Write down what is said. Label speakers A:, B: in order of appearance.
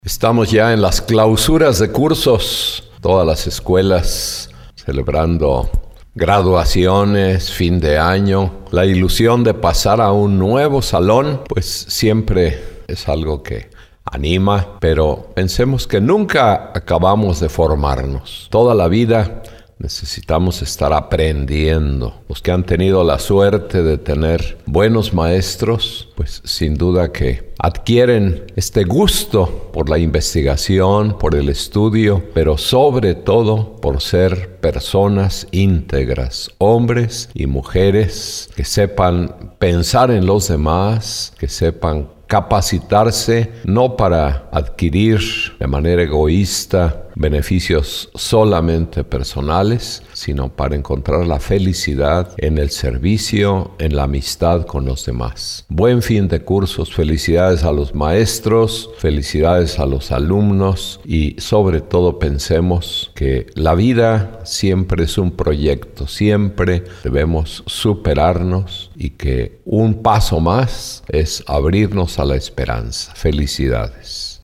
A: Estamos ya en las clausuras de cursos, todas las escuelas celebrando graduaciones, fin de año. La ilusión de pasar a un nuevo salón, pues siempre es algo que anima, pero pensemos que nunca acabamos de formarnos. Toda la vida necesitamos estar aprendiendo. Los que han tenido la suerte de tener buenos maestros, pues sin duda que adquieren este gusto por la investigación, por el estudio, pero sobre todo por ser personas íntegras, hombres y mujeres que sepan pensar en los demás, que sepan capacitarse no para adquirir de manera egoísta beneficios solamente personales, sino para encontrar la felicidad en el servicio, en la amistad con los demás. Buen fin de cursos, felicidades a los maestros, felicidades a los alumnos y sobre todo pensemos que la vida siempre es un proyecto, siempre debemos superarnos y que un paso más es abrirnos a la esperanza. Felicidades.